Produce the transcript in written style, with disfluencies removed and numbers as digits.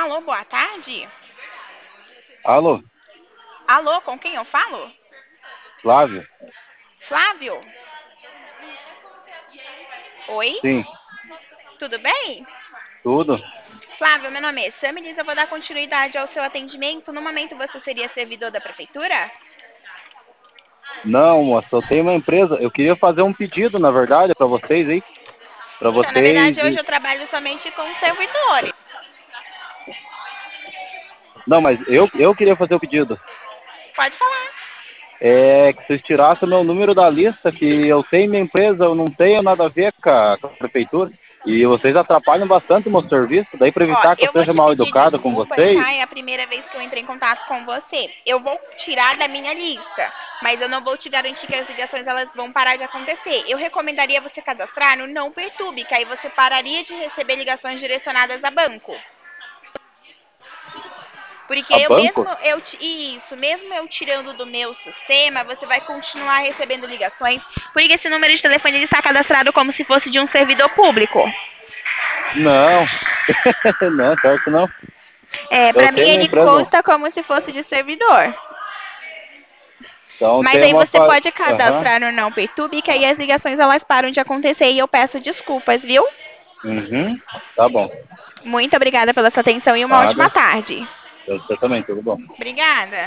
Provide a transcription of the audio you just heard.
Alô, boa tarde. Alô, Alô, com quem eu falo? Flávio? Flávio? Oi, Sim, tudo bem? tudo? Flávio, meu nome é Samilis, eu vou dar continuidade ao seu atendimento. No momento você seria servidor da prefeitura? Não, moça, eu tenho uma empresa. Eu queria fazer um pedido, na verdade, para vocês aí. Para Então, na vocês. verdade, hoje eu trabalho somente com servidores. Não, mas eu queria fazer o pedido. Pode falar. É que vocês tirassem meu número da lista, que eu tenho minha empresa, eu não tenho nada a ver com a prefeitura. E vocês atrapalham bastante o meu serviço. Daí, para Ó, evitar que eu eu vou seja te mal pedir educado com desculpas, vocês. tá? É a primeira vez que eu entrei em contato com você. Eu vou tirar da minha lista, mas eu não vou te garantir que as ligações elas vão parar de acontecer. Eu recomendaria você cadastrar no Não Perturbe, que aí você pararia de receber ligações direcionadas a banco. Porque A banco? mesmo eu tirando do meu sistema, você vai continuar recebendo ligações, porque esse número de telefone ele está cadastrado como se fosse de um servidor público. Não, não, claro que não. É, Eu para mim tenho minha ele empresa. consta como se fosse de servidor. Então Mas tem aí uma. você pode Aham. cadastrar no Não Perturbe, que aí as ligações elas param de acontecer e eu peço desculpas, viu? Uhum. Tá bom. Muito obrigada pela sua atenção e uma ótima Nada. tarde. Eu também, tudo bom. Obrigada.